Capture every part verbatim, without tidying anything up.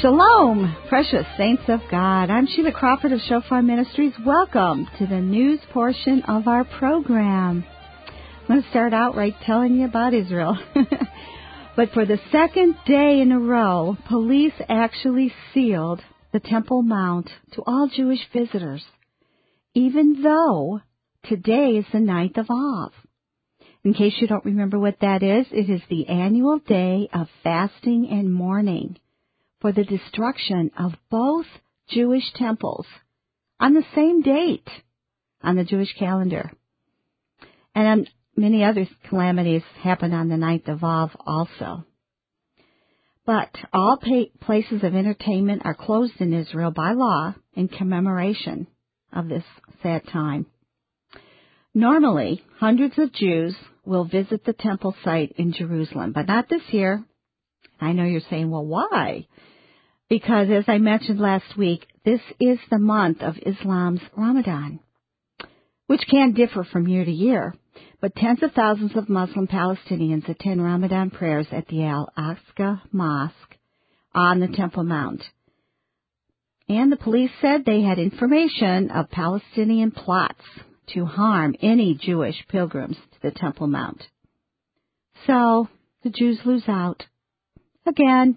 Shalom, precious saints of God. I'm Sheila Crawford of Shofar Ministries. Welcome to the news portion of our program. I'm going to start out right telling you about Israel. But for the second day in a row, police actually sealed the Temple Mount to all Jewish visitors, even though today is the ninth of Av. In case you don't remember what that is, it is the annual day of fasting and mourning for the destruction of both Jewish temples on the same date on the Jewish calendar. And many other calamities happen on the ninth of Av also. But all places of entertainment are closed in Israel by law in commemoration of this sad time. Normally, hundreds of Jews will visit the temple site in Jerusalem, but not this year. I know you're saying, well, why? Because, as I mentioned last week, this is the month of Islam's Ramadan, which can differ from year to year. But tens of thousands of Muslim Palestinians attend Ramadan prayers at the Al-Aqsa Mosque on the Temple Mount. And the police said they had information of Palestinian plots to harm any Jewish pilgrims to the Temple Mount. So the Jews lose out again.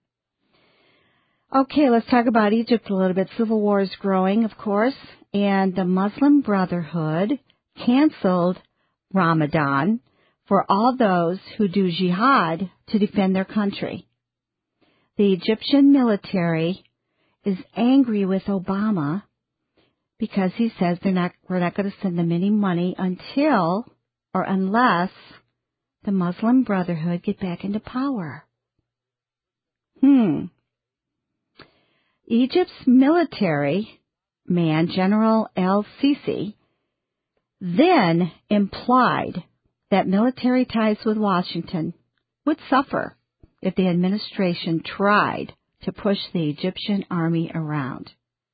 Okay, let's talk about Egypt a little bit. Civil war is growing, of course, and the Muslim Brotherhood canceled Ramadan for all those who do jihad to defend their country. The Egyptian military is angry with Obama because he says they're not, we're not going to send them any money until or unless the Muslim Brotherhood get back into power. Hmm. Egypt's military man, General el-Sisi, then implied that military ties with Washington would suffer if the administration tried to push the Egyptian army around.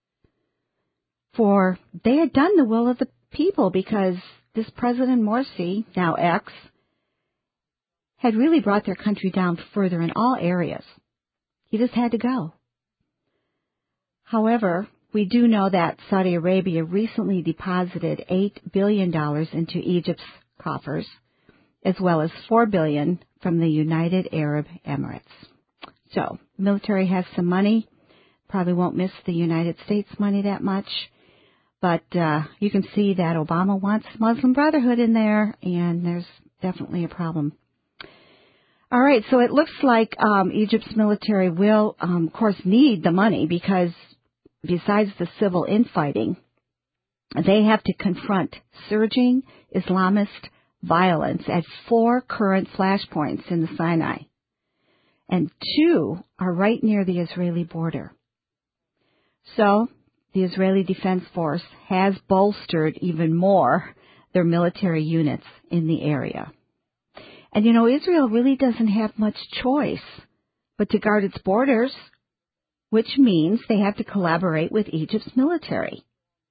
For they had done the will of the people because this President Morsi, now ex, had really brought their country down further in all areas. He just had to go. However, we do know that Saudi Arabia recently deposited eight billion dollars into Egypt's coffers, as well as four billion dollars from the United Arab Emirates. So, the military has some money. Probably won't miss the United States money that much. But uh, you can see that Obama wants Muslim Brotherhood in there, and there's definitely a problem. All right, so it looks like um, Egypt's military will, um, of course, need the money because besides the civil infighting, they have to confront surging Islamist violence at four current flashpoints in the Sinai, and two are right near the Israeli border. So the Israeli Defense Force has bolstered even more their military units in the area. And, you know, Israel really doesn't have much choice but to guard its borders, which means they have to collaborate with Egypt's military.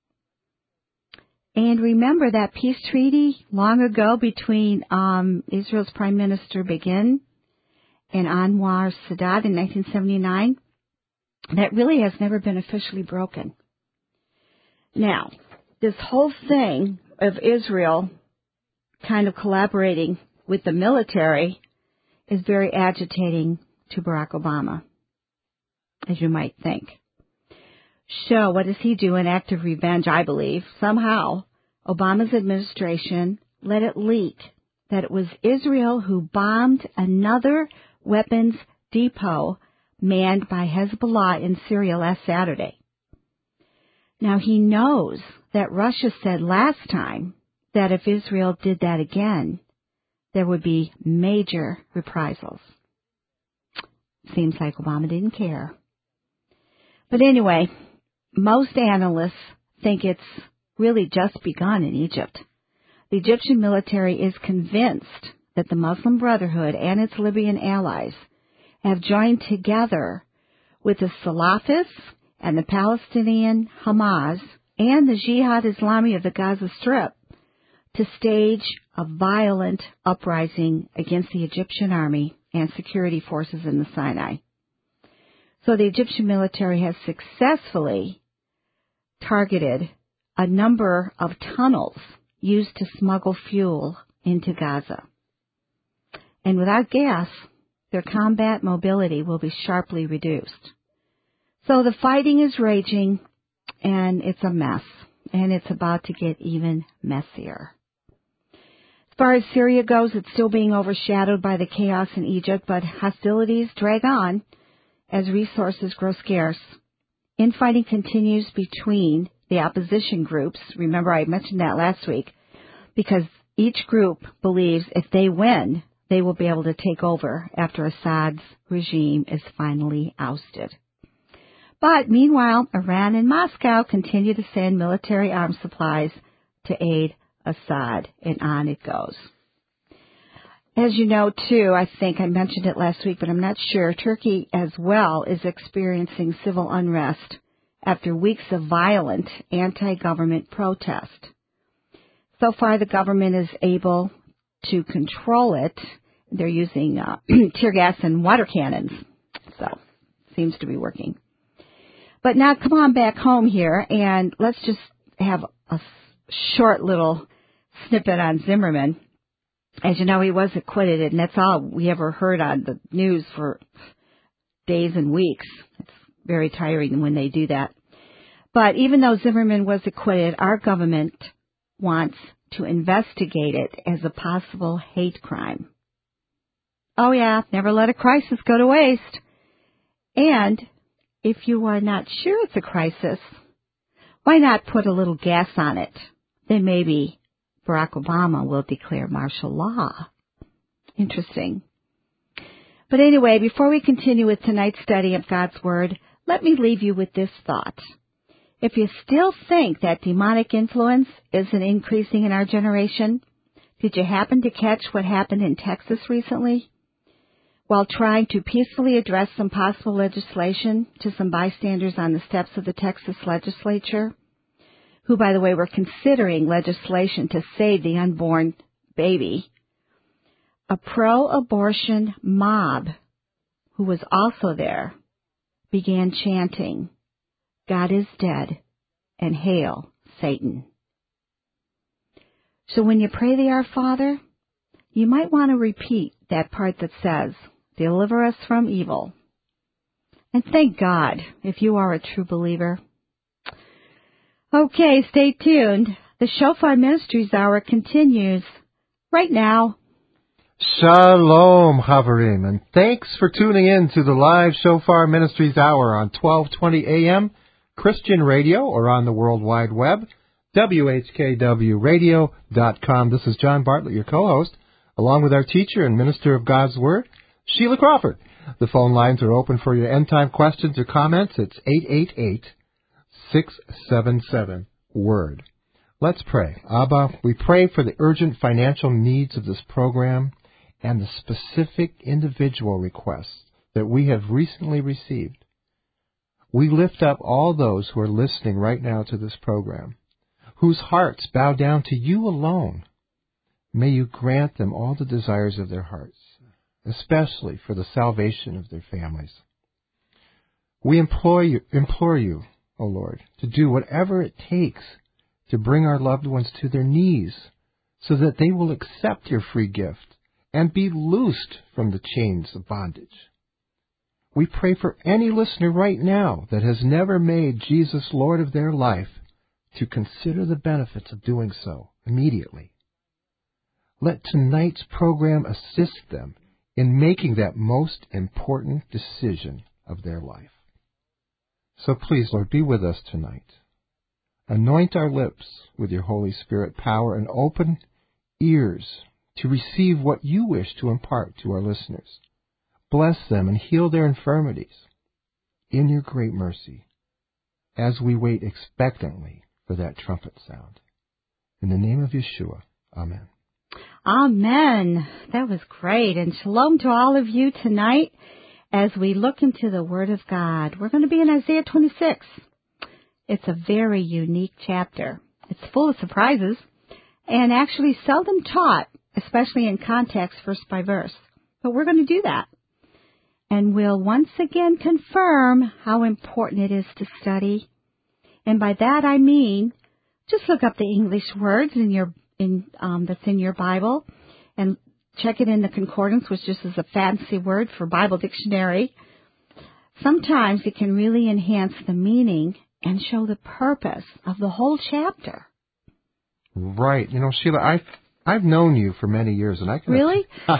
And remember that peace treaty long ago between um, Israel's Prime Minister Begin and Anwar Sadat in nineteen seventy-nine? That really has never been officially broken. Now, this whole thing of Israel kind of collaborating with the military is very agitating to Barack Obama, as you might think. So what does he do? An act of revenge, I believe. Somehow, Obama's administration let it leak that it was Israel who bombed another weapons depot manned by Hezbollah in Syria last Saturday. Now, he knows that Russia said last time that if Israel did that again, there would be major reprisals. Seems like Obama didn't care. But anyway, most analysts think it's really just begun in Egypt. The Egyptian military is convinced that the Muslim Brotherhood and its Libyan allies have joined together with the Salafists and the Palestinian Hamas and the Jihad Islami of the Gaza Strip to stage a violent uprising against the Egyptian army and security forces in the Sinai. So the Egyptian military has successfully targeted a number of tunnels used to smuggle fuel into Gaza. And without gas, their combat mobility will be sharply reduced. So the fighting is raging, and it's a mess, and it's about to get even messier. As far as Syria goes, it's still being overshadowed by the chaos in Egypt, but hostilities drag on as resources grow scarce. Infighting continues between the opposition groups. Remember, I mentioned that last week, because each group believes if they win, they will be able to take over after Assad's regime is finally ousted. But meanwhile, Iran and Moscow continue to send military arms supplies to aid Assad, and on it goes. As you know, too, I think I mentioned it last week, but I'm not sure, Turkey as well is experiencing civil unrest after weeks of violent anti-government protest. So far, the government is able to control it. They're using uh, tear gas and water cannons, so seems to be working. But now come on back home here, and let's just have a short little snippet on Zimmerman. As you know, he was acquitted, and that's all we ever heard on the news for days and weeks. It's very tiring when they do that. But even though Zimmerman was acquitted, our government wants to investigate it as a possible hate crime. Oh yeah, never let a crisis go to waste. And if you are not sure it's a crisis, why not put a little gas on it? Then maybe Barack Obama will declare martial law. Interesting. But anyway, before we continue with tonight's study of God's Word, let me leave you with this thought. If you still think that demonic influence isn't increasing in our generation, did you happen to catch what happened in Texas recently? While trying to peacefully address some possible legislation to some bystanders on the steps of the Texas legislature, who, by the way, were considering legislation to save the unborn baby, a pro-abortion mob who was also there began chanting, "God is dead, and hail Satan." So when you pray the Our Father, you might want to repeat that part that says, "Deliver us from evil." And thank God if you are a true believer. Okay, stay tuned. The Shofar Ministries Hour continues right now. Shalom, Havarim, and thanks for tuning in to the live Shofar Ministries Hour on twelve twenty a.m. Christian Radio or on the World Wide Web, W H K W radio dot com. This is John Bartlett, your co-host, along with our teacher and minister of God's Word, Sheila Crawford. The phone lines are open for your end-time questions or comments. It's eight eight eight, six seven seven, WORD. Let's pray. Abba, we pray for the urgent financial needs of this program and the specific individual requests that we have recently received. We lift up all those who are listening right now to this program, whose hearts bow down to you alone. May you grant them all the desires of their hearts, especially for the salvation of their families. We implore you, implore you, O Lord, to do whatever it takes to bring our loved ones to their knees so that they will accept your free gift and be loosed from the chains of bondage. We pray for any listener right now that has never made Jesus Lord of their life to consider the benefits of doing so immediately. Let tonight's program assist them in making that most important decision of their life. So please, Lord, be with us tonight. Anoint our lips with your Holy Spirit power and open ears to receive what you wish to impart to our listeners. Bless them and heal their infirmities in your great mercy as we wait expectantly for that trumpet sound. In the name of Yeshua, amen. Amen. That was great. And shalom to all of you tonight as we look into the Word of God. We're going to be in Isaiah twenty-six. It's a very unique chapter. It's full of surprises and actually seldom taught, especially in context verse by verse. But we're going to do that. and will once again confirm how important it is to study. And by that I mean, just look up the English words in your in um, that's in your Bible, and check it in the concordance, which just is a fancy word for Bible dictionary. Sometimes it can really enhance the meaning and show the purpose of the whole chapter. Right. You know, Sheila, I've, I've known you for many years, and I can... Really? I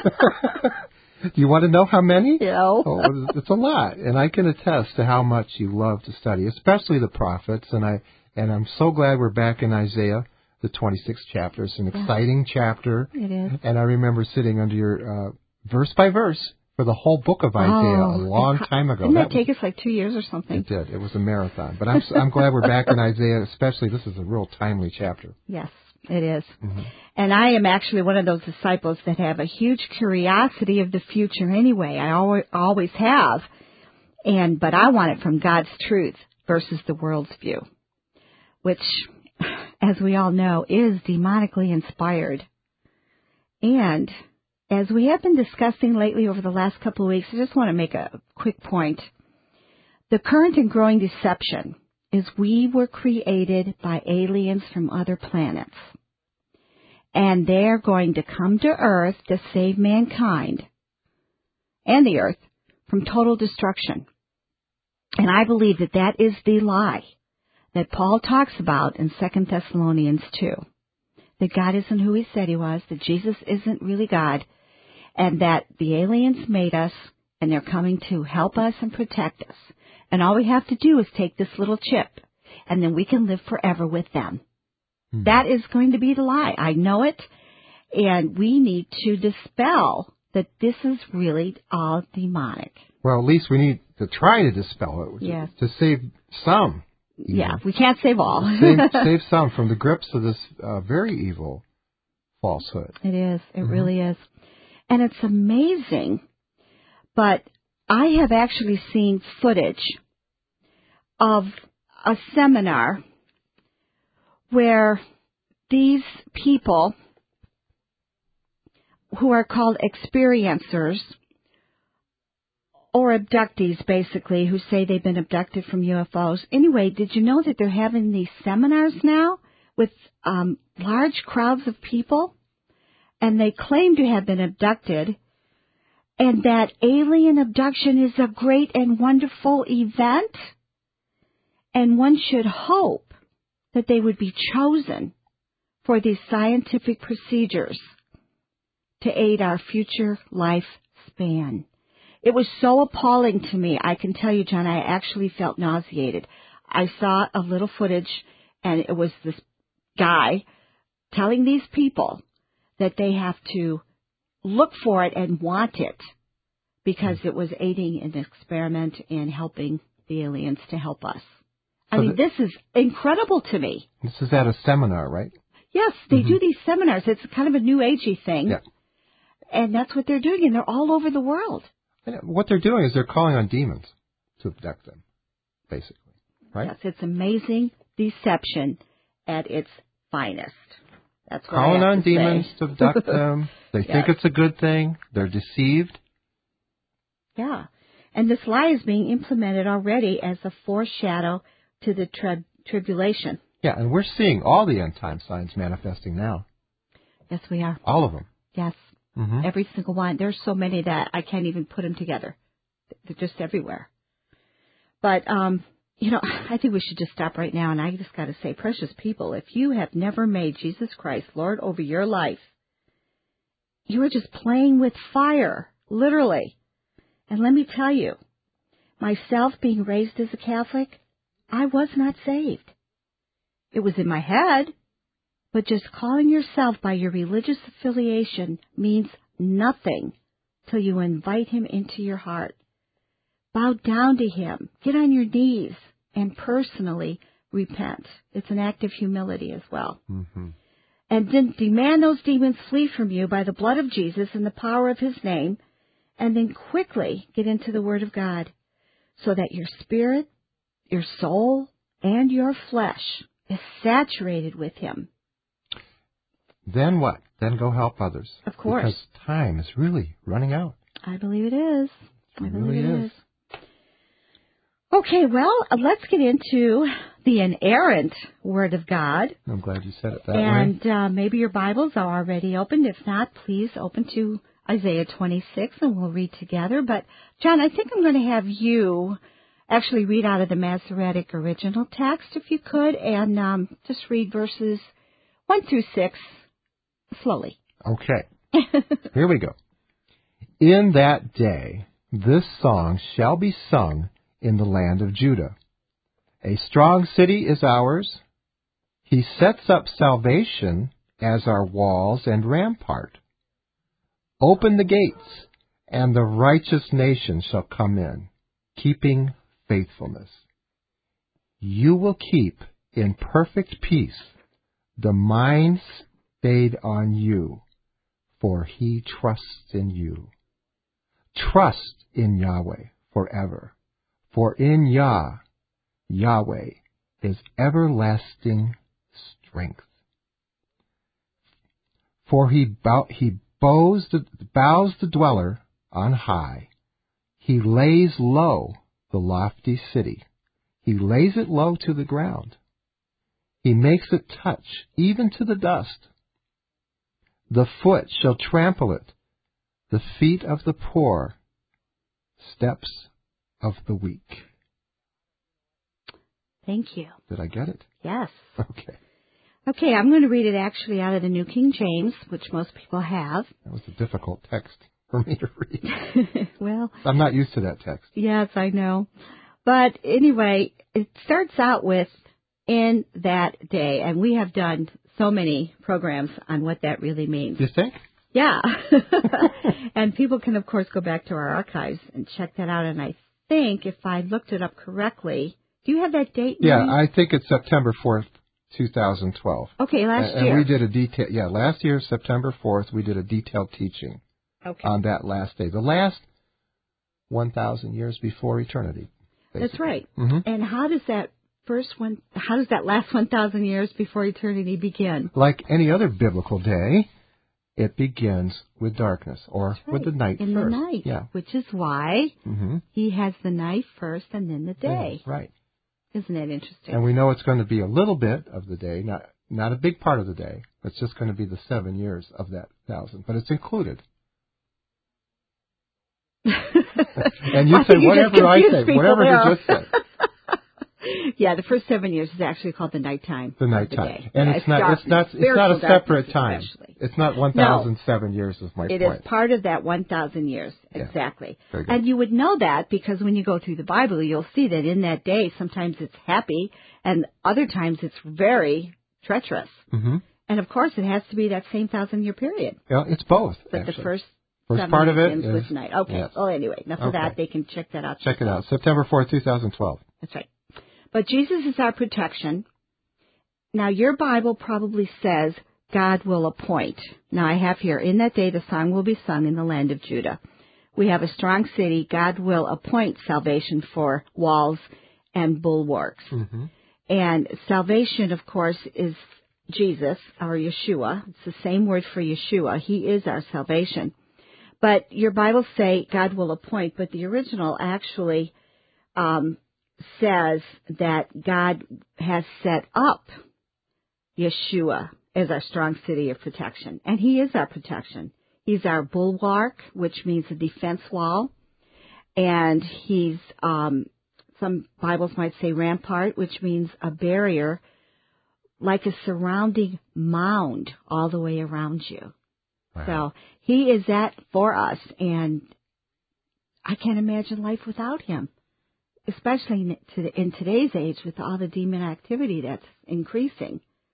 have. Do you want to know how many? No. Oh, it's a lot. And I can attest to how much you love to study, especially the prophets. And, I, and I'm so glad we're back in Isaiah, the twenty-sixth chapter. It's an yeah. exciting chapter. It is. And I remember sitting under your uh, verse by verse for the whole book of Isaiah oh, a long time ago. Didn't that, that take was, us like two years or something? It did. It was a marathon. But I'm I'm glad we're back in Isaiah, especially this is a real timely chapter. Yes, it is. Mm-hmm. And I am actually one of those disciples that have a huge curiosity of the future anyway. I always, always have. And but I want it from God's truth versus the world's view, which, as we all know, is demonically inspired. And as we have been discussing lately over the last couple of weeks, I just want to make a quick point. The current and growing deception is we were created by aliens from other planets. And they're going to come to Earth to save mankind and the Earth from total destruction. And I believe that that is the lie that Paul talks about in Second Thessalonians two. That God isn't who he said he was, that Jesus isn't really God, and that the aliens made us, and they're coming to help us and protect us. And all we have to do is take this little chip, and then we can live forever with them. Mm-hmm. That is going to be the lie. I know it, and we need to dispel that this is really all demonic. Well, at least we need to try to dispel it, yes. to save some. Even. Yeah, we can't save all. save, save some from the grips of this uh, very evil falsehood. It is. It mm-hmm. really is. And it's amazing, but I have actually seen footage of a seminar where these people who are called experiencers or abductees, basically, who say they've been abducted from U F Os. Anyway, did you know that they're having these seminars now with um, large crowds of people? And they claim to have been abducted, and that alien abduction is a great and wonderful event, and one should hope that they would be chosen for these scientific procedures to aid our future lifespan. It was so appalling to me. I can tell you, John, I actually felt nauseated. I saw a little footage, and it was this guy telling these people that they have to look for it and want it because it was aiding an experiment and helping the aliens to help us. I so mean, the, this is incredible to me. This is at a seminar, right? Yes, they mm-hmm. do these seminars. It's kind of a new agey thing. Yeah. And that's what they're doing, and they're all over the world. And what they're doing is they're calling on demons to abduct them, basically, right? Yes, it's amazing deception at its finest. That's what calling I have on to demons say. to abduct them. They yes. think it's a good thing. They're deceived. Yeah. And this lie is being implemented already as a foreshadow to the tri- tribulation. Yeah, and we're seeing all the end-time signs manifesting now. Yes, we are. All of them. Yes. Mm-hmm. Every single one. There's so many that I can't even put them together. They're just everywhere. But, um, you know, I think we should just stop right now, and I just got to say, precious people, if you have never made Jesus Christ Lord over your life, you are just playing with fire, literally. And let me tell you, myself being raised as a Catholic, I was not saved. It was in my head, but just calling yourself by your religious affiliation means nothing till you invite him into your heart. Bow down to him, get on your knees, and personally repent. It's an act of humility as well. Mm-hmm. And then demand those demons flee from you by the blood of Jesus and the power of his name, and then quickly get into the Word of God so that your spirit, your soul, and your flesh is saturated with him. Then what? Then go help others. Of course. Because time is really running out. I believe it is. I It believe really it is. is. Okay, well, uh, let's get into the inerrant Word of God. I'm glad you said it that and way. uh, maybe your Bibles are already opened. If not, please open to Isaiah twenty-six and we'll read together. But, John, I think I'm going to have you actually read out of the Masoretic original text, if you could, and um, just read verses one through six slowly. Okay. Here we go. In that day, this song shall be sung in the land of Judah. A strong city is ours. He sets up salvation as our walls and rampart. Open the gates, and the righteous nation shall come in, keeping faithfulness. You will keep in perfect peace the mind stayed on you, for he trusts in you. Trust in Yahweh forever, for in Yah, Yahweh, is everlasting strength. For he, bow, he bows the, bows the dweller on high. He lays low the lofty city. He lays it low to the ground. He makes it touch even to the dust. The foot shall trample it, the feet of the poor, steps of the weak. Thank you. Did I get it? Yes. Okay. Okay, I'm going to read it actually out of the New King James, which most people have. That was a difficult text for me to read. Well, I'm not used to that text. Yes, I know. But anyway, it starts out with in that day, and we have done so many programs on what that really means. Do you think? Yeah. And people can, of course, go back to our archives and check that out. And I think if I looked it up correctly, do you have that date? Yeah, maybe? I think it's September fourth, twenty twelve. Okay, last and, year. And we did a detail. Yeah, last year, September fourth, we did a detailed teaching okay. on that last day. The last one thousand years before eternity. Basically. That's right. Mm-hmm. And how does that first one, how does that last one thousand years before eternity begin? Like any other biblical day, it begins with darkness, or right. with the night In first. the night, yeah. which is why mm-hmm. he has the night first and then the day. Yeah, right. Isn't that interesting? And we know it's going to be a little bit of the day, not not a big part of the day. It's just going to be the seven years of that thousand, but it's included. And you I say you whatever I say, whatever there. you just said. Yeah, the first seven years is actually called the nighttime. The nighttime, the and yeah, it's, it's not darkness, it's not it's not a separate time. Especially. It's not one thousand seven no, years is my it point. It is part of that one thousand years, yeah. exactly. Very good. And you would know that because when you go through the Bible, you'll see that in that day, sometimes it's happy, and other times it's very treacherous. Mm-hmm. And of course, it has to be that same thousand year period. Yeah, it's both. But actually. the first. First part of it ends is with night. Okay. Yes. Well, anyway, enough okay. of that. They can check that out. Check it out. September fourth, twenty twelve. That's right. But Jesus is our protection. Now, your Bible probably says God will appoint. Now, I have here, in that day the song will be sung in the land of Judah. We have a strong city. God will appoint salvation for walls and bulwarks. Mm-hmm. And salvation, of course, is Jesus, our Yeshua. It's the same word for Yeshua. He is our salvation. But your Bibles say God will appoint, but the original actually um, says that God has set up Yeshua as our strong city of protection. And he is our protection. He's our bulwark, which means a defense wall. And he's, um, some Bibles might say rampart, which means a barrier, like a surrounding mound all the way around you. Wow. So he is that for us, and I can't imagine life without him, especially in today's age with all the demon activity that's increasing.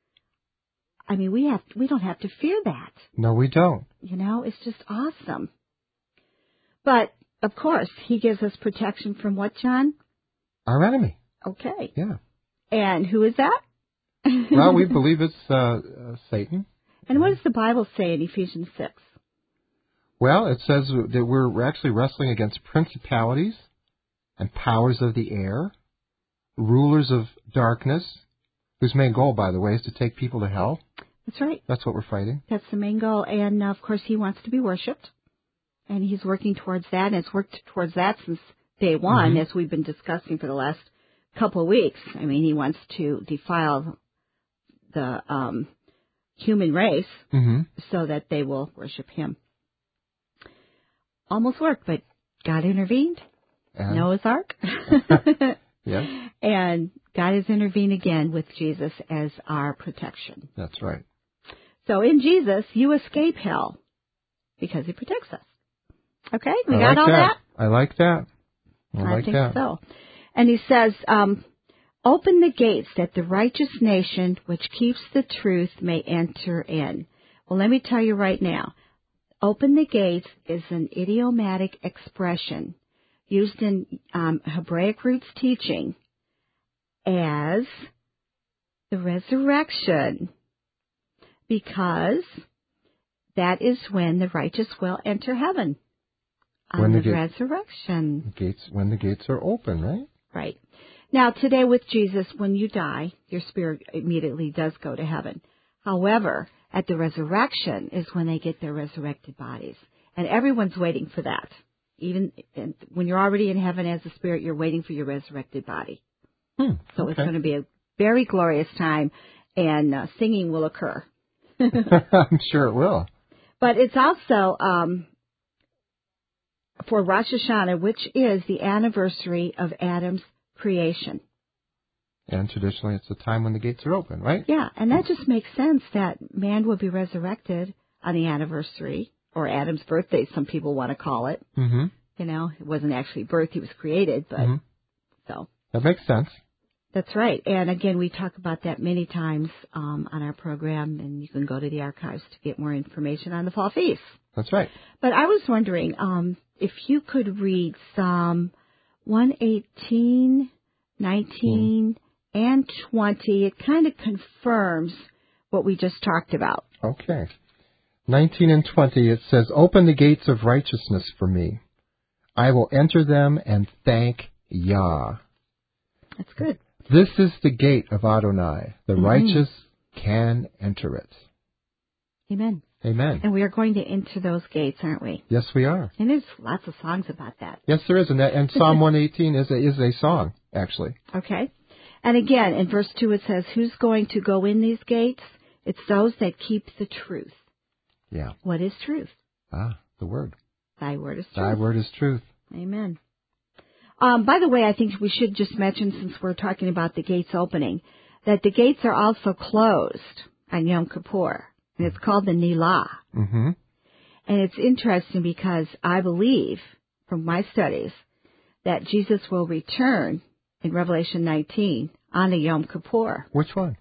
I mean, we have we don't have to fear that. No, we don't. You know, it's just awesome. But, of course, he gives us protection from what, John? Our enemy. Okay. Yeah. And who is that? Well, we believe it's uh, uh, Satan. And what does the Bible say in Ephesians six? Well, it says that we're actually wrestling against principalities and powers of the air, rulers of darkness, whose main goal, by the way, is to take people to hell. That's right. That's what we're fighting. That's the main goal. And, of course, he wants to be worshipped. and he's working towards that, and it's worked towards that since day one, mm-hmm. as we've been discussing for the last couple of weeks. I mean, he wants to defile the um, human race mm-hmm. so that they will worship him. Almost worked, but God intervened. And? Noah's Ark. Yeah. And God has intervened again with Jesus as our protection. That's right. So in Jesus, you escape hell because he protects us. Okay? We I got like all that. that? I like that. I, I like think that. so. And he says, um, open the gates that the righteous nation which keeps the truth may enter in. Well, let me tell you right now. Open the gates is an idiomatic expression used in um, Hebraic roots teaching as the resurrection, because that is when the righteous will enter heaven. On when the, the gate, resurrection. Gates, when the gates are open, right? Right. Now, today with Jesus, when you die, your spirit immediately does go to heaven. However, at the resurrection is when they get their resurrected bodies. And everyone's waiting for that. Even when you're already in heaven as a spirit, you're waiting for your resurrected body. Hmm, so okay. It's going to be a very glorious time, and uh, singing will occur. I'm sure it will. But it's also um, for Rosh Hashanah, which is the anniversary of Adam's creation. And traditionally, it's the time when the gates are open, right? Yeah, and that just makes sense that man will be resurrected on the anniversary, or Adam's birthday, some people want to call it. Mm-hmm. You know, it wasn't actually birth, he was created, but mm-hmm. so. That makes sense. That's right. And again, we talk about that many times um, on our program, and you can go to the archives to get more information on the fall feast. That's right. But I was wondering um, if you could read Psalm one eighteen, nineteen, mm. and twenty. It kind of confirms what we just talked about. Okay. nineteen and twenty, it says, open the gates of righteousness for me. I will enter them and thank Yah. That's good. This is the gate of Adonai. The mm-hmm. righteous can enter it. Amen. Amen. And we are going to enter those gates, aren't we? Yes, we are. And there's lots of songs about that. Yes, there is. And, that, and Psalm one eighteen is a, is a song, actually. Okay. And again, in verse two it says, who's going to go in these gates? It's those that keep the truth. Yeah. What is truth? Ah, the word. Thy word is truth. Thy word is truth. Amen. Um, by the way, I think we should just mention, since we're talking about the gates opening, that the gates are also closed on Yom Kippur. And it's called the Nilah. Mm-hmm. And it's interesting because I believe, from my studies, that Jesus will return in Revelation nineteen on a Yom Kippur. Which one?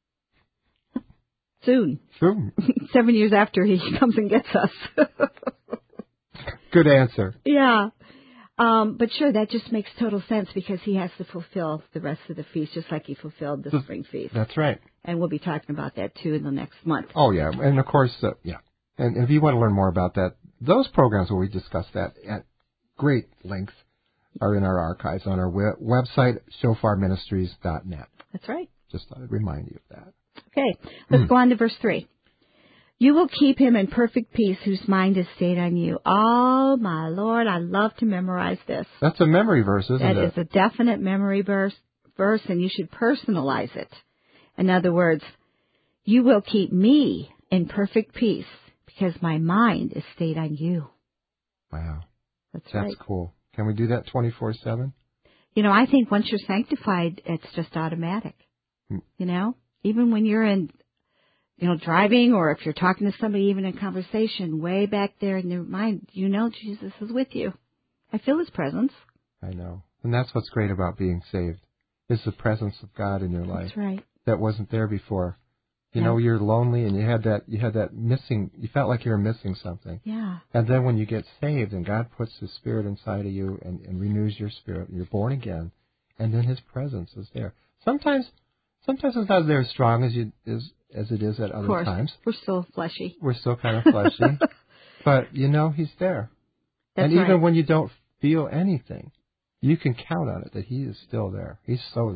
Soon. Soon. Seven years after he comes and gets us. Good answer. Yeah. Um, but sure, that just makes total sense because he has to fulfill the rest of the feast just like he fulfilled the, the spring feast. That's right. And we'll be talking about that, too, in the next month. Oh, yeah. And, of course, uh, yeah. And if you want to learn more about that, those programs where we discuss that at great length are in our archives on our we- website, shofar ministries dot net. That's right. Just thought I'd remind you of that. Okay. Let's mm. go on to verse three. You will keep him in perfect peace whose mind is stayed on you. Oh, my Lord, I love to memorize this. That's a memory verse, isn't that it? That is a definite memory verse, verse, and you should personalize it. In other words, you will keep me in perfect peace because my mind is stayed on you. Wow. That's, That's right. cool. Can we do that twenty-four seven? You know, I think once you're sanctified, it's just automatic. Hmm. You know, even when you're in, you know, driving or if you're talking to somebody, even in conversation, way back there in your mind, you know Jesus is with you. I feel his presence. I know. And that's what's great about being saved, is the presence of God in your life. That's right. That wasn't there before. You yeah. know, you're lonely and you had that, you had that missing, you felt like you were missing something. Yeah. And then when you get saved and God puts His Spirit inside of you and, and renews your spirit, you're born again, and then His presence is there. Sometimes, sometimes it's not there as strong as you as as it is at other of course. times. We're still fleshy. We're still kind of fleshy, but you know He's there. That's and even right. when you don't feel anything, you can count on it that He is still there. He's so there.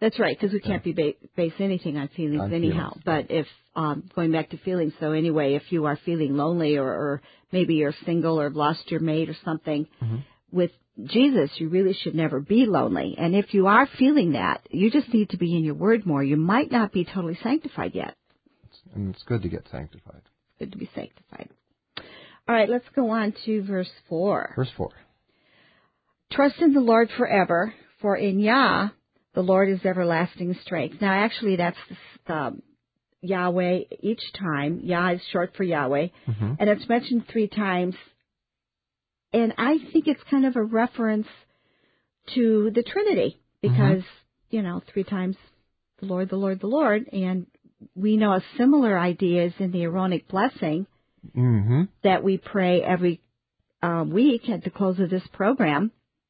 That's right, because we can't yeah. be ba- base anything on feelings on anyhow. Feelings. But if, um, going back to feelings, so anyway, if you are feeling lonely or, or maybe you're single or have lost your mate or something, mm-hmm. with Jesus, you really should never be lonely. And if you are feeling that, you just need to be in your word more. You might not be totally sanctified yet. And it's good to get sanctified. It's good to be sanctified. All right, let's go on to verse four. Verse four. Trust in the Lord forever, for in Yah, the Lord is everlasting strength. Now, actually, that's the, um, Yahweh each time. Yah is short for Yahweh. Mm-hmm. And it's mentioned three times. And I think it's kind of a reference to the Trinity because, mm-hmm. you know, three times the Lord, the Lord, the Lord. And we know a similar idea is in the Aaronic blessing mm-hmm. that we pray every uh, week at the close of this program.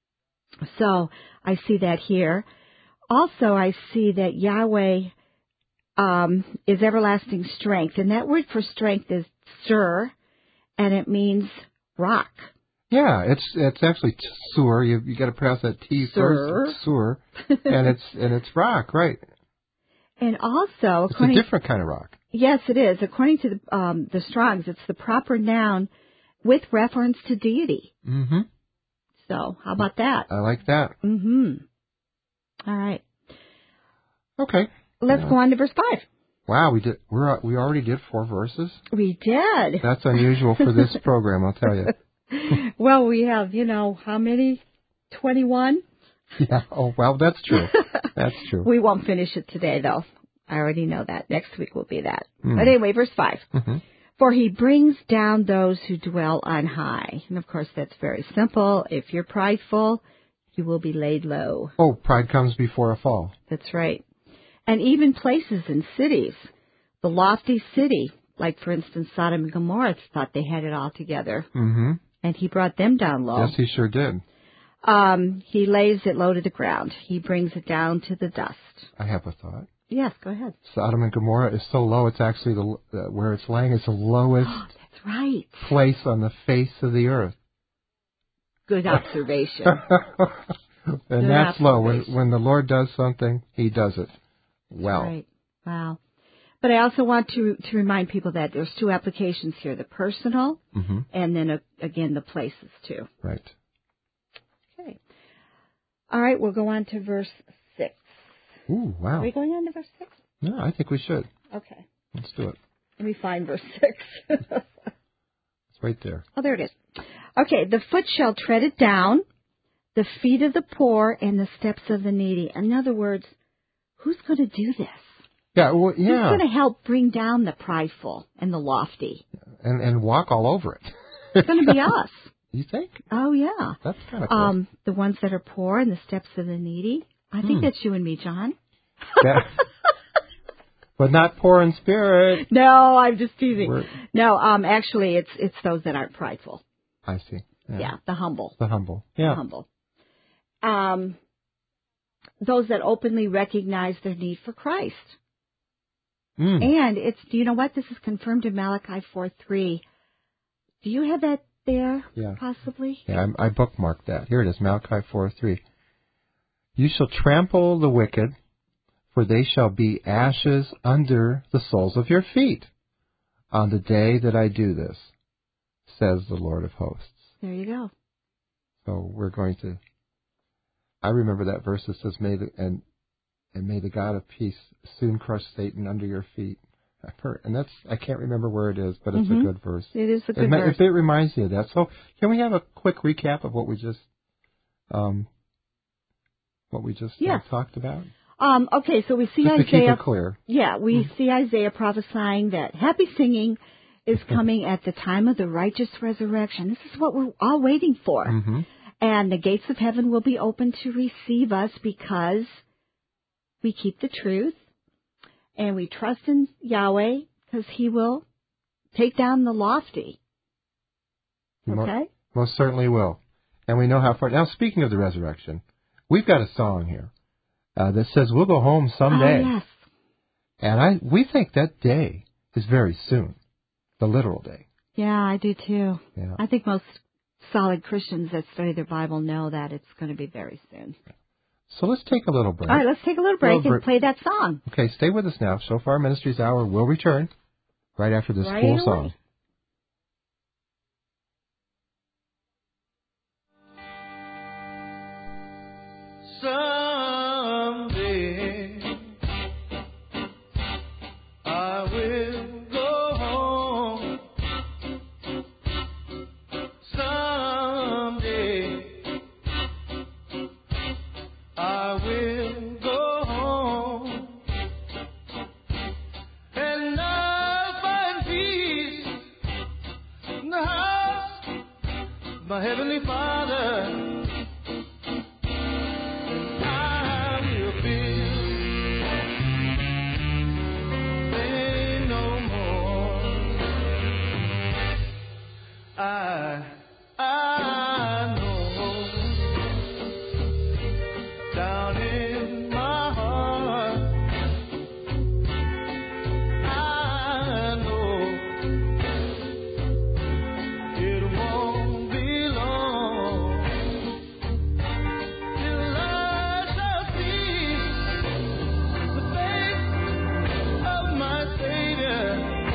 So I see that here. Also, I see that Yahweh um, is everlasting strength. And that word for strength is Sur, and it means rock. Yeah, it's it's actually Sur. You you got to pronounce that T Sur. first. Sur, and it's and it's rock, right? And also, it's a different kind of rock. Yes, it is. According to the um, the Strong's, it's the proper noun with reference to deity. Mm-hmm. So, how about that? I like that. Mm-hmm. All right. Okay. Let's yeah. go on to verse five. Wow, we did. We're we already did four verses. We did. That's unusual for this program, I'll tell you. Well, we have, you know, how many? twenty-one? Yeah. Oh, well, that's true. That's true. We won't finish it today, though. I already know that. Next week will be that. Mm. But anyway, verse five. Mm-hmm. For he brings down those who dwell on high. And, of course, that's very simple. If you're prideful, you will be laid low. Oh, pride comes before a fall. That's right. And even places and cities. The lofty city, like, for instance, Sodom and Gomorrah, thought they had it all together. Mm-hmm. And he brought them down low. Yes, he sure did. Um, he lays it low to the ground. He brings it down to the dust. I have a thought. Yes, go ahead. Sodom and Gomorrah is so low, it's actually the uh, where it's laying is the lowest oh, that's right. place on the face of the earth. Good observation. and Good that's observation. low. When, when the Lord does something, he does it well. Right. Wow. But I also want to to remind people that there's two applications here, the personal mm-hmm. and then, uh, again, the places, too. Right. Okay. All right, we'll go on to verse six. Ooh, wow. Are we going on to verse six? No, I think we should. Okay. Let's do it. Let me find verse six. It's right there. Oh, there it is. Okay, the foot shall tread it down, the feet of the poor and the steps of the needy. In other words, who's going to do this? Yeah, well, yeah. Who's going to help bring down the prideful and the lofty? And and walk all over it. It's going to be us. You think? Oh, yeah. That's kind of cool. Um, the ones that are poor and the steps of the needy. I think hmm. that's you and me, John. Yeah. But not poor in spirit. No, I'm just teasing. We're... No, um, actually, it's it's those that aren't prideful. I see. Yeah, yeah the humble. The humble. Yeah. The humble. Um, those that openly recognize their need for Christ. Mm. And it's, do you know what? This is confirmed in Malachi four three. Do you have that there, yeah. possibly? Yeah, I, I bookmarked that. Here it is, Malachi four three. You shall trample the wicked, for they shall be ashes under the soles of your feet on the day that I do this, says the Lord of hosts. There you go. So we're going to, I remember that verse that says, may the, and and may the God of peace soon crush Satan under your feet. I've heard, and that's, I can't remember where it is, but it's mm-hmm. a good verse. It is a good it, verse. It, it reminds me of that. So can we have a quick recap of what we just, um, what we just yes. uh, talked about? Um, okay, so we see just Isaiah. To keep it clear. Yeah, we mm-hmm. see Isaiah prophesying that happy singing is coming at the time of the righteous resurrection. This is what we're all waiting for. Mm-hmm. And the gates of heaven will be open to receive us because we keep the truth and we trust in Yahweh because He will take down the lofty. Okay? Most, most certainly will. And we know how far. Now, speaking of the resurrection, we've got a song here uh, that says we'll go home someday. Oh, yes. And I we think that day is very soon, the literal day. Yeah, I do too. Yeah. I think most solid Christians that study their Bible know that it's going to be very soon. So let's take a little break. All right, let's take a little break little and play that song. Okay, stay with us now. Shofar Ministries Hour will return right after this Right cool away. song. Someday I will go home. Someday I will go home, and I'll find peace in the house of my Heavenly Father. I, I know down in my heart, I know it won't be long till I shall see the face of my Savior.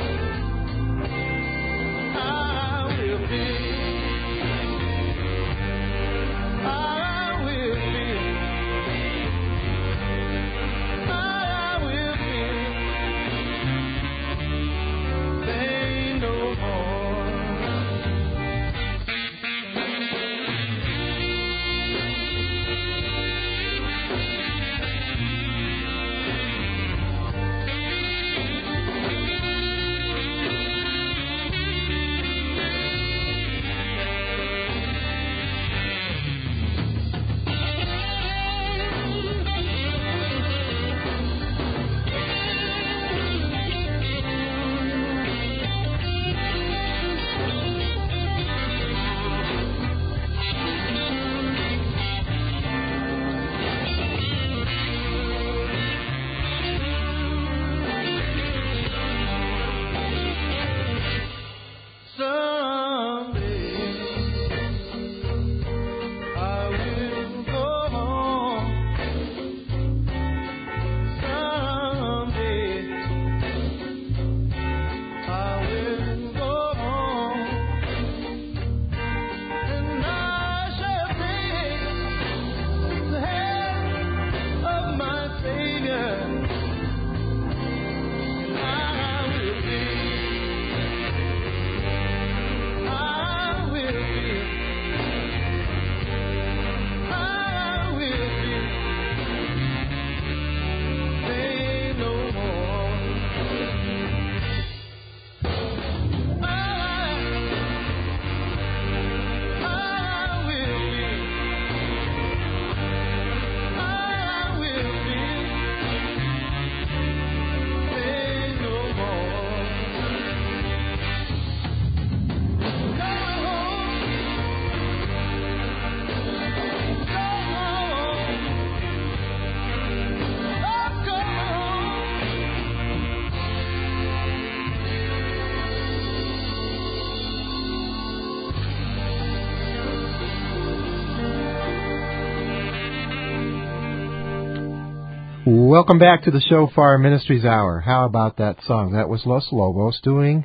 Welcome back to the Shofar Ministries Hour. How about that song? That was Los Lobos doing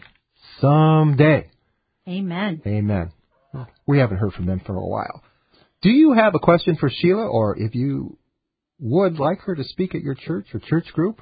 Someday. Amen. Amen. We haven't heard from them for a while. Do you have a question for Sheila, or if you would like her to speak at your church or church group,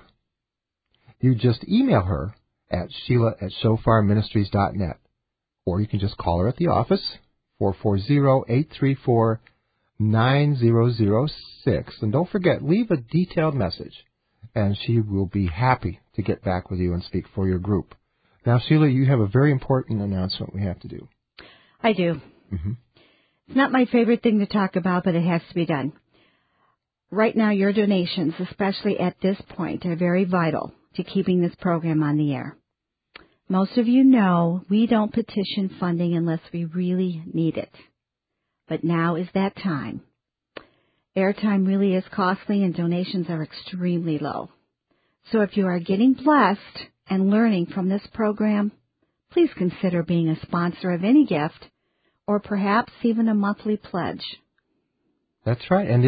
you just email her at Sheila at shofar ministries dot net. Or you can just call her at the office, four four zero, eight three four, nine zero zero six. And don't forget, leave a detailed message, and she will be happy to get back with you and speak for your group. Now, Sheila, you have a very important announcement we have to do. I do. Mm-hmm. It's not my favorite thing to talk about, but it has to be done. Right now, your donations, especially at this point, are very vital to keeping this program on the air. Most of you know we don't petition funding unless we really need it. But now is that time. Airtime really is costly and donations are extremely low. So if you are getting blessed and learning from this program, please consider being a sponsor of any gift or perhaps even a monthly pledge. That's right. And if,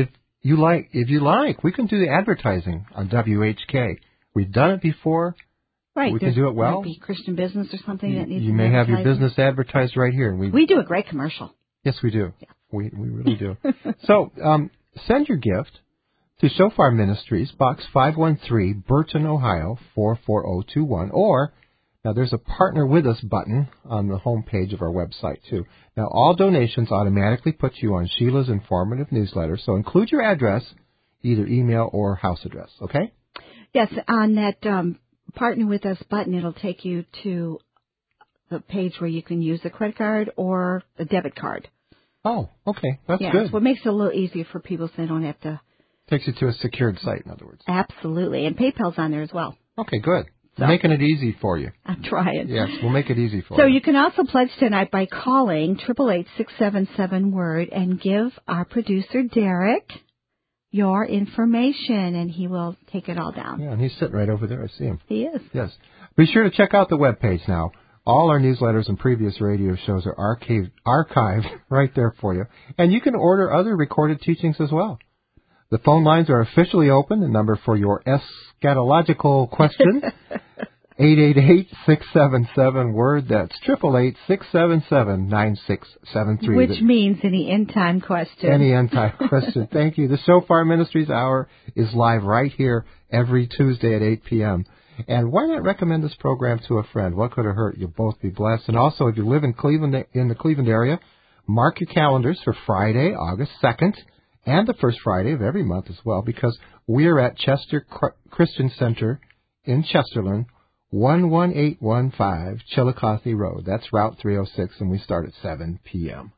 you like, if you like, we can do the advertising on W H K. We've done it before. Right. We can there's- do it well. Might be Christian business or something You, that needs you some may have your advertising. business advertised right here. And we, We do a great commercial. yes, we do. Yeah. We we really do. So um, send your gift to Shofar Ministries, Box five one three, Burton, Ohio, four four zero two one. Or, now there's a Partner With Us button on the home page of our website, too. Now, all donations automatically put you on Sheila's informative newsletter, so include your address, either email or house address, okay? Yes, on that um, Partner With Us button, it'll take you to the page where you can use a credit card or a debit card. Oh, okay. That's yeah, good. so it makes it a little easier for people so they don't have to. Takes you to a secured site, in other words. Absolutely. And PayPal's on there as well. Okay, good. So. Making it easy for you. I'm trying. Yes, we'll make it easy for So you. you can also pledge tonight by calling eight eight eight, six seven seven, word and give our producer, Derek, your information, and he will take it all down. Yeah, and he's sitting right over there. I see him. He is. Yes. Be sure to check out the webpage now. All our newsletters and previous radio shows are archived, archived right there for you. And you can order other recorded teachings as well. The phone lines are officially open. The number for your eschatological question, eight eight eight, six seven seven, word. That's eight eight eight, six seven seven, nine six seven three. Which means any end-time question. Any end-time question. Thank you. The Shofar Ministries Hour is live right here every Tuesday at eight p.m. And why not recommend this program to a friend? What could have hurt? You'll both be blessed. And also, if you live in Cleveland, in the Cleveland area, mark your calendars for Friday, August second, and the first Friday of every month as well, because we're at Chester Christian Center in Chesterland, one one eight one five Chillicothe Road. That's Route three oh six, and we start at seven p.m.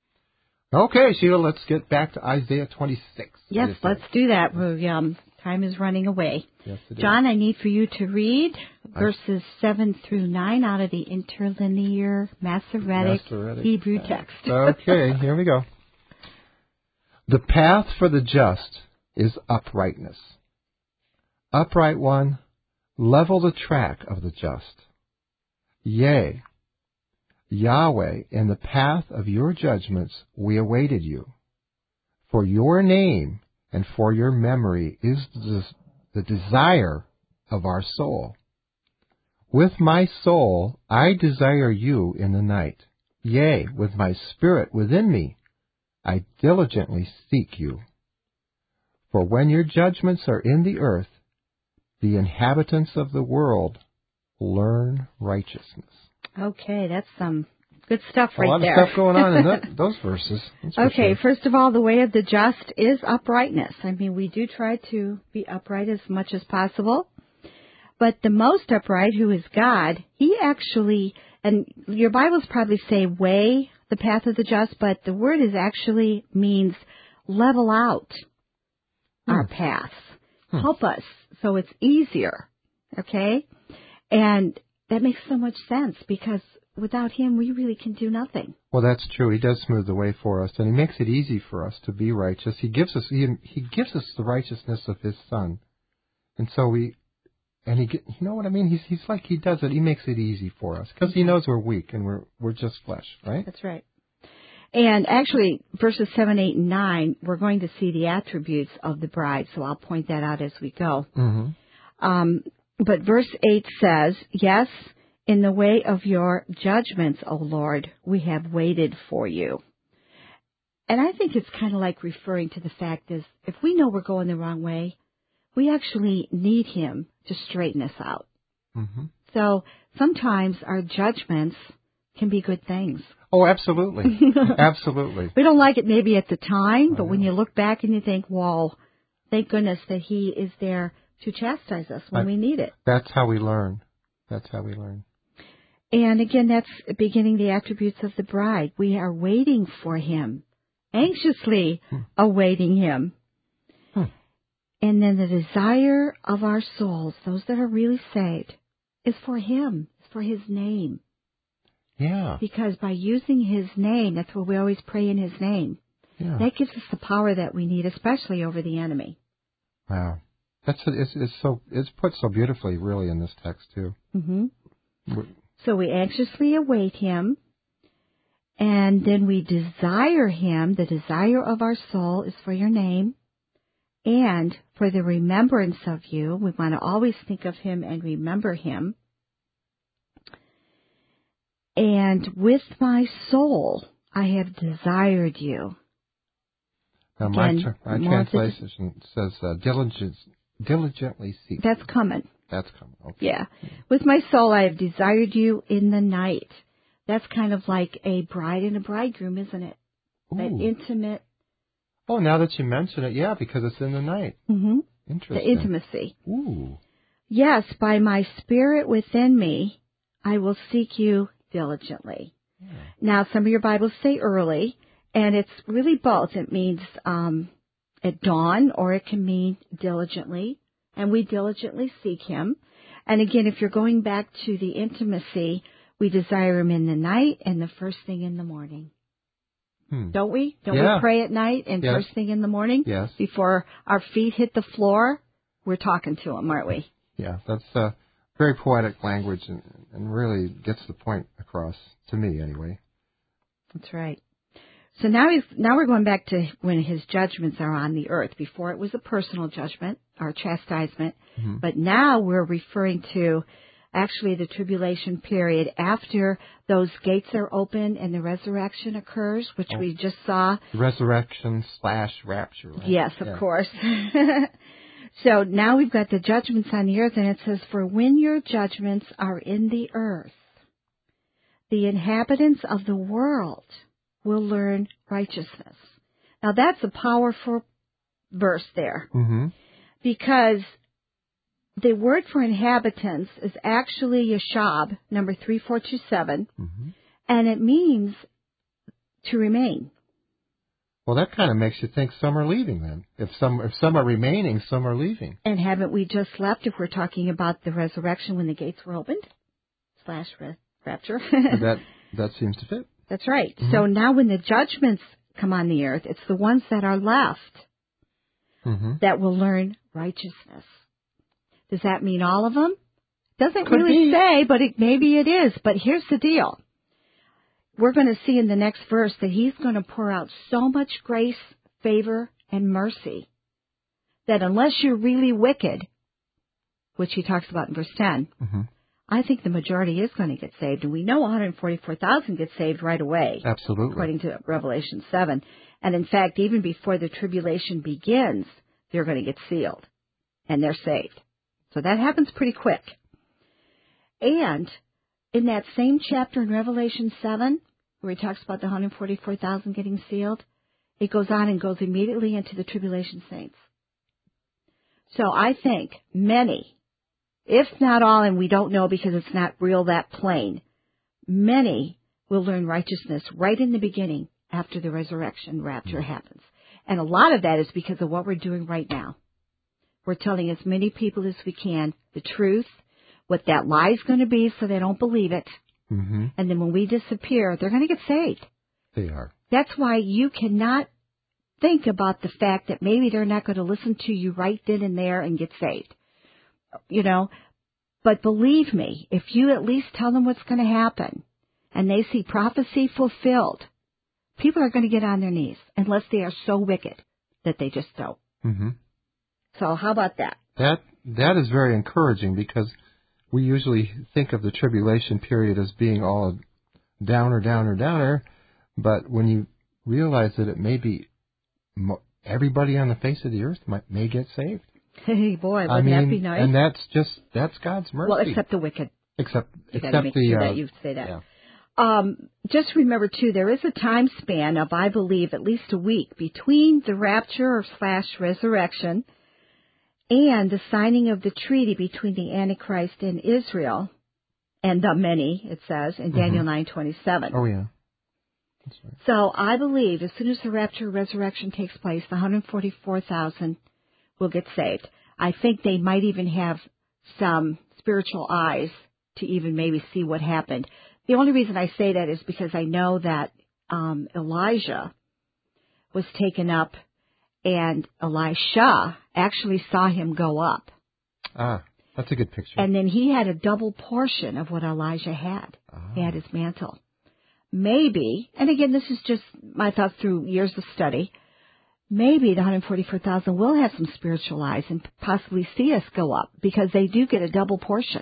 Okay, Sheila, let's get back to Isaiah twenty-six. Yes, let's do that. We, um, time is running away. Yes, it is. John, I need for you to read verses seven through nine out of the interlinear Masoretic, Masoretic Hebrew text. text. Okay, here we go. The path for the just is uprightness. Upright one, level the track of the just. Yea, Yahweh, in the path of your judgments we awaited you. For your name and for your memory is the, the desire of our soul. With my soul I desire you in the night. Yea, with my spirit within me I diligently seek you. For when your judgments are in the earth, the inhabitants of the world learn righteousness. Okay, that's some good stuff right A lot there. of stuff going on in that, those verses. That's for Okay, sure. first of all, the way of the just is uprightness. I mean, we do try to be upright as much as possible. But the most upright, who is God, he actually, and your Bibles probably say way, the path of the just, but the word is actually means level out Hmm. our paths. Hmm. Help us so it's easier. Okay? And that makes so much sense because without him, we really can do nothing. Well, that's true. He does smooth the way for us, and he makes it easy for us to be righteous. He gives us he, he gives us the righteousness of his Son, and so we, and he, get, you know what I mean? He's he's like he does it. He makes it easy for us because he knows we're weak and we're we're just flesh, right? That's right. And actually, verses seven, eight, and nine, we're going to see the attributes of the bride, so I'll point that out as we go. Mm-hmm. Um, but verse eight says, yes, in the way of your judgments, O Lord, we have waited for you. And I think it's kind of like referring to the fact is, if we know we're going the wrong way, we actually need him to straighten us out. Mm-hmm. So sometimes our judgments can be good things. Oh, absolutely, absolutely. We don't like it maybe at the time, I but when know. you look back and you think, well, thank goodness that he is there to chastise us when I- we need it. That's how we learn. That's how we learn. And again, that's beginning the attributes of the bride. We are waiting for him, anxiously Hmm. awaiting him. Hmm. And then the desire of our souls, those that are really saved, is for him, is for his name. Yeah, Because by using his name, that's what we always pray in his name. yeah. That gives us the power that we need, especially over the enemy. Wow, that's it's, it's so it's put so beautifully, really, in this text too. hmm We're- So we anxiously await him, and then we desire him. The desire of our soul is for your name. And for the remembrance of you, we want to always think of him and remember him. And with my soul, I have desired you. Now, my, Again, tr- my more translation says uh, diligence, diligently seek. That's coming. That's coming. Okay. Yeah. With my soul, I have desired you in the night. That's kind of like a bride and a bridegroom, isn't it? That Ooh. intimate. Oh, now that you mention it, yeah, because it's in the night. Mm-hmm. Interesting. The intimacy. Ooh. Yes, by my spirit within me, I will seek you diligently. Yeah. Now, some of your Bibles say early, and it's really both. It means um, at dawn, or it can mean diligently, and we diligently seek him. And again, if you're going back to the intimacy, we desire him in the night and the first thing in the morning. Hmm. Don't we? Don't Yeah. we pray at night and Yes. first thing in the morning? Yes. Before our feet hit the floor, we're talking to him, aren't we? Yeah, that's uh, very poetic language and, and really gets the point across, to me anyway. That's right. So now he's now we're going back to when his judgments are on the earth. Before it was a personal judgment or chastisement, Mm-hmm. but now we're referring to actually the tribulation period after those gates are open and the resurrection occurs, which Oh. we just saw. Resurrection slash rapture, right? Yes, of Yeah. course. So now we've got the judgments on the earth, and it says, for when your judgments are in the earth, the inhabitants of the world will learn righteousness. Now that's a powerful verse there, Mm-hmm. because the word for inhabitants is actually Yashab, number three four two seven, Mm-hmm. and it means to remain. Well, that kind of makes you think some are leaving then. If some if some are remaining, some are leaving. And haven't we just left if we're talking about the resurrection when the gates were opened? Slash ra- rapture. that that seems to fit. That's right. Mm-hmm. So now when the judgments come on the earth, it's the ones that are left Mm-hmm. that will learn righteousness. Does that mean all of them? Doesn't Could really be. say, but it, maybe it is. But here's the deal. We're going to see in the next verse that he's going to pour out so much grace, favor, and mercy that unless you're really wicked, which he talks about in verse ten, Mm-hmm. I think the majority is going to get saved. And we know one hundred forty-four thousand get saved right away, Absolutely. according to Revelation seven. And in fact, even before the tribulation begins, they're going to get sealed, and they're saved. So that happens pretty quick. And in that same chapter in Revelation seven, where he talks about the one hundred forty-four thousand getting sealed, it goes on and goes immediately into the tribulation saints. So I think many, if not all, and we don't know because it's not real that plain, many will learn righteousness right in the beginning after the resurrection rapture happens. And a lot of that is because of what we're doing right now. We're telling as many people as we can the truth, what that lie is going to be so they don't believe it. Mm-hmm. And then when we disappear, they're going to get saved. They are. That's why you cannot think about the fact that maybe they're not going to listen to you right then and there and get saved. You know, but believe me, if you at least tell them what's going to happen and they see prophecy fulfilled, people are going to get on their knees unless they are so wicked that they just don't. Mm-hmm. So how about that? That that is very encouraging because we usually think of the tribulation period as being all downer, downer, downer. But when you realize that it may be mo- everybody on the face of the earth might, may get saved. Hey, boy, wouldn't I mean, that be nice? and that's just that's God's mercy. Well, except the wicked. except You got to except make the sure uh, that you say that. yeah. Um, just remember, too, there is a time span of, I believe, at least a week between the rapture or slash resurrection and the signing of the treaty between the Antichrist and Israel, and the many, it says, in Daniel Mhm. nine twenty-seven. Oh yeah. That's right. So I believe as soon as the rapture or resurrection takes place, the one hundred forty-four thousand will get saved. I think they might even have some spiritual eyes to even maybe see what happened. The only reason I say that is because I know that um, Elijah was taken up and Elisha actually saw him go up. Ah, that's a good picture. And then he had a double portion of what Elijah had. Ah. He had his mantle. Maybe, and again, this is just my thoughts through years of study, maybe the one hundred forty-four thousand will have some spiritual eyes and possibly see us go up because they do get a double portion.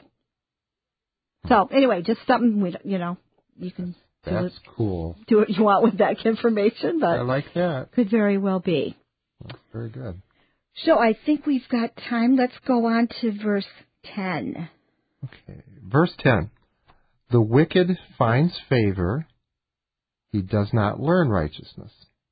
So anyway, just something we, you know, you can do, That's it, cool. do what you want with that information, but I like that. could very well be. That's very good. So I think we've got time. Let's go on to verse ten. Okay. Verse ten. The wicked finds favor. He does not learn righteousness.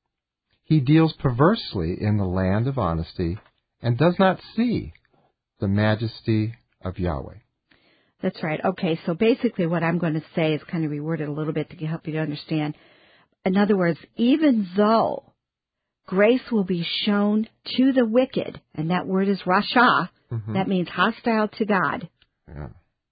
He deals perversely in the land of honesty and does not see the majesty of Yahweh. That's right. Okay, so basically what I'm going to say is kind of reworded a little bit to help you to understand. In other words, even though grace will be shown to the wicked, and that word is rasha, Mm-hmm. that means hostile to God. Yeah.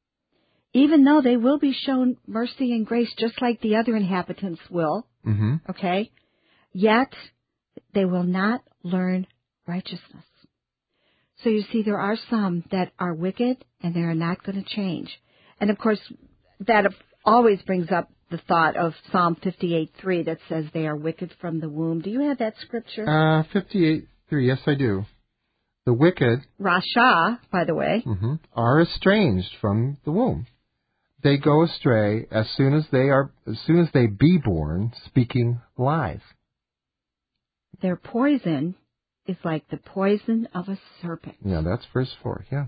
Even though they will be shown mercy and grace just like the other inhabitants will, Mm-hmm. okay, yet they will not learn righteousness. So you see, there are some that are wicked and they are not going to change. And of course, that always brings up the thought of Psalm fifty-eight three that says they are wicked from the womb. Do you have that scripture? Uh, fifty-eight three, yes I do. The wicked, Rasha, by the way. mm-hmm, are estranged from the womb. They go astray as soon as they are, as soon as they be born, speaking lies. Their poison is like the poison of a serpent. Yeah, that's verse four. Yeah.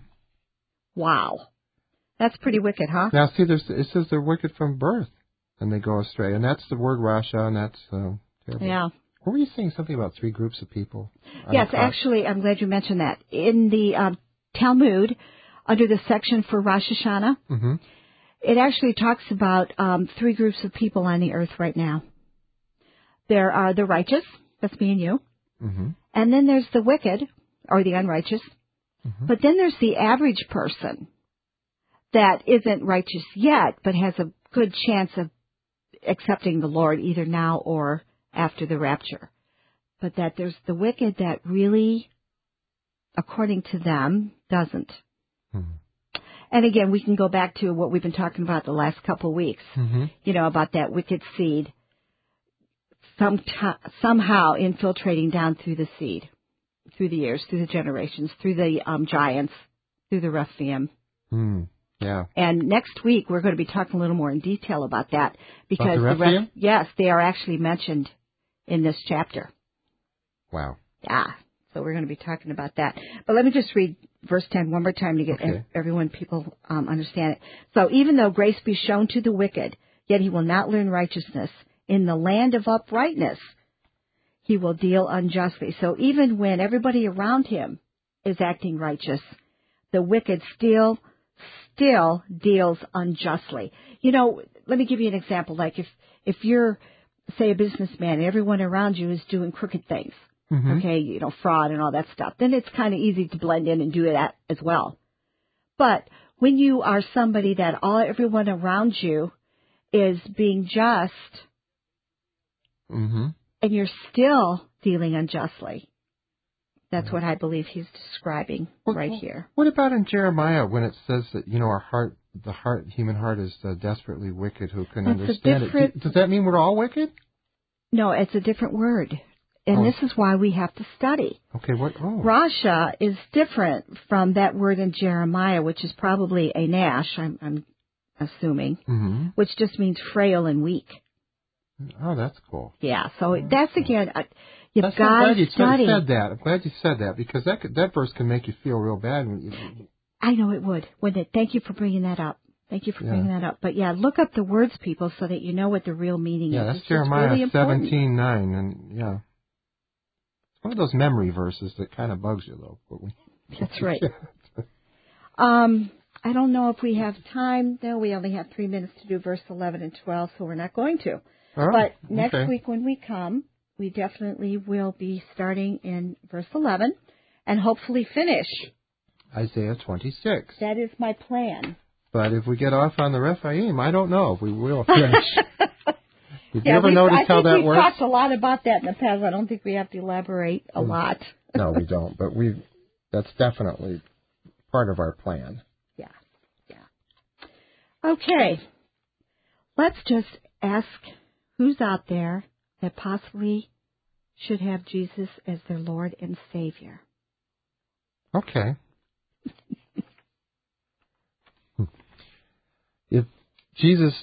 Wow. That's pretty wicked, huh? Now, see, there's, it says they're wicked from birth, and they go astray, and that's the word Rasha, and that's uh, terrible. Yeah. What were you saying? Something about three groups of people? on Yes, the cross? actually, I'm glad you mentioned that. In the um, Talmud, under the section for Rosh Hashanah, Mm-hmm. it actually talks about um, three groups of people on the earth right now. There are the righteous, that's me and you, Mm-hmm. and then there's the wicked, or the unrighteous, Mm-hmm. but then there's the average person that isn't righteous yet, but has a good chance of accepting the Lord either now or after the rapture. But that there's the wicked that really, according to them, doesn't. Mm-hmm. And again, we can go back to what we've been talking about the last couple of weeks, Mm-hmm. you know, about that wicked seed some somehow infiltrating down through the seed, through the years, through the generations, through the um, giants, through the Rephaim. Mm. Yeah. And next week, we're going to be talking a little more in detail about that because About the the Reph- Rephaim? yes, they are actually mentioned in this chapter. Wow. Yeah, so we're going to be talking about that. But let me just read verse ten one more time to get Okay. ev- everyone, people um, understand it. So even though grace be shown to the wicked, yet he will not learn righteousness. In the land of uprightness, he will deal unjustly. So even when everybody around him is acting righteous, the wicked still, still deals unjustly. You know, let me give you an example. Like if, if you're, say, a businessman and everyone around you is doing crooked things, Mm-hmm. okay, you know, fraud and all that stuff, then it's kind of easy to blend in and do that as well. But when you are somebody that all everyone around you is being just, Mm-hmm. and you're still dealing unjustly, that's what I believe he's describing What, right here. What about in Jeremiah when it says that, you know, our heart, the heart, human heart is uh, desperately wicked, who can That's a understand it? different- Do- Does that mean we're all wicked? No, it's a different word. And Oh. this is why we have to study. Okay, what? Oh. Rasha is different from that word in Jeremiah, which is probably a nash, I'm, I'm assuming, Mm-hmm. which just means frail and weak. Oh, that's cool. Yeah, so that's again, uh, you've That's, I'm got glad to you said, study. said that. I'm glad you said that because that could, that verse can make you feel real bad. When you, I know it would, wouldn't it? Thank you for bringing that up. Thank you for Yeah. bringing that up. But yeah, look up the words, people, so that you know what the real meaning yeah, is. that's It's just Jeremiah really important. seventeen nine, and yeah, it's one of those memory verses that kind of bugs you though. But we, That's right. Um, I don't know if we have time. No, we only have three minutes to do verse eleven and twelve, so we're not going to. Oh, But next okay. week when we come, we definitely will be starting in verse eleven and hopefully finish. Isaiah twenty-six. That is my plan. But if we get off on the Rephaim, I don't know if we will finish. Did you ever we- notice I how think that we've works? talked a lot about that in the past. I don't think we have to elaborate a Mm. lot. No, we don't. But we that's definitely part of our plan. Yeah, yeah. Okay. Let's just ask who's out there that possibly should have Jesus as their Lord and Savior. Okay. If Jesus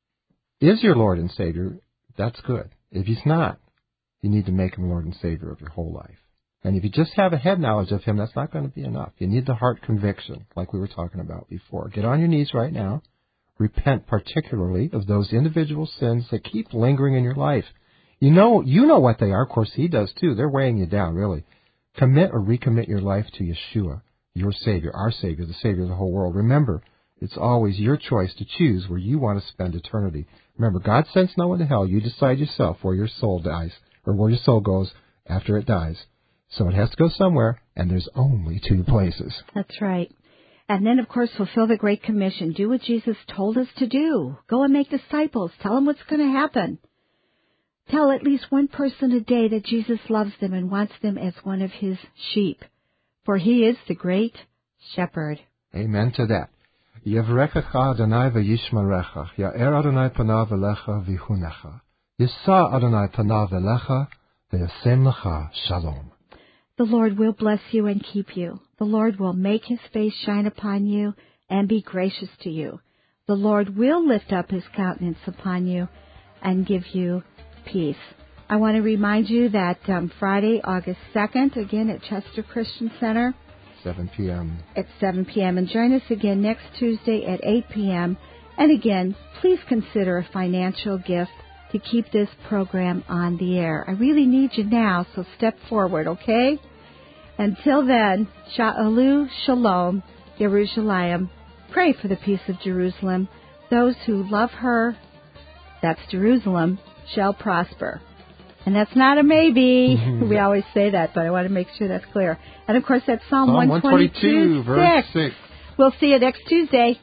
is your Lord and Savior, that's good. If he's not, you need to make him Lord and Savior of your whole life. And if you just have a head knowledge of him, that's not going to be enough. You need the heart conviction, like we were talking about before. Get on your knees right now. Repent particularly of those individual sins that keep lingering in your life. You know, you know what they are. Of course, he does too. They're weighing you down, really. Commit or recommit your life to Yeshua, your Savior, our Savior, the Savior of the whole world. Remember, it's always your choice to choose where you want to spend eternity. Remember, God sends no one to hell. You decide yourself where your soul dies, or where your soul goes after it dies. So it has to go somewhere, and there's only two places. That's right. And then, of course, fulfill the Great Commission. Do what Jesus told us to do. Go and make disciples. Tell them what's going to happen. Tell at least one person a day that Jesus loves them and wants them as one of his sheep. For he is the great shepherd. Amen to that. Yevrechecha Adonai v'yishmerecha, Ya'er Adonai panav elecha v'yichunecha, Yisa Adonai panav elecha v'yasem lecha shalom. The Lord will bless you and keep you. The Lord will make his face shine upon you and be gracious to you. The Lord will lift up his countenance upon you and give you peace. I want to remind you that um, Friday, August second, again at Chester Christian Center, seven p.m. at seven p.m. And join us again next Tuesday at eight p.m. And again, please consider a financial gift to keep this program on the air. I really need you now, so step forward, okay? Until then, Sha'alu Shalom, Yerushalayim. Pray for the peace of Jerusalem. Those who love her, that's Jerusalem, shall prosper. And that's not a maybe. We always say that, but I want to make sure that's clear. And, of course, that's Psalm, Psalm one twenty-two, verse six. We'll see you next Tuesday.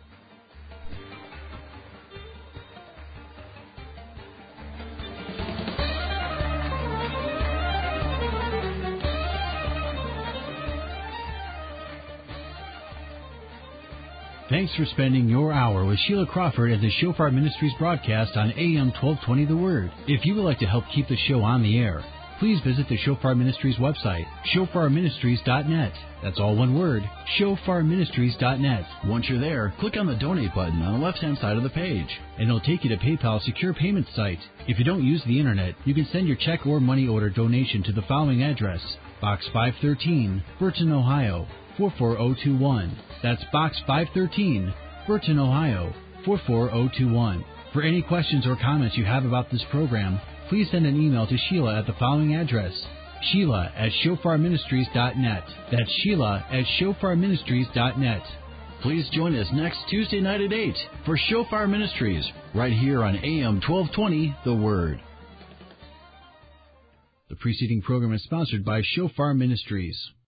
Thanks for spending your hour with Sheila Crawford at the Shofar Ministries broadcast on A M twelve twenty The Word. If you would like to help keep the show on the air, please visit the Shofar Ministries website, shofar ministries dot net. That's all one word, shofar ministries dot net. Once you're there, click on the donate button on the left-hand side of the page, and it'll take you to PayPal's secure payment site. If you don't use the internet, you can send your check or money order donation to the following address: Box five thirteen, Burton, Ohio, four four zero two one. That's Box five thirteen, Burton, Ohio, four four zero two one. For any questions or comments you have about this program, please send an email to Sheila at the following address: Sheila at shofar ministries dot net. That's Sheila at shofar ministries dot net. Please join us next Tuesday night at eight for Shofar Ministries, right here on A M twelve twenty The Word. The preceding program is sponsored by Shofar Ministries.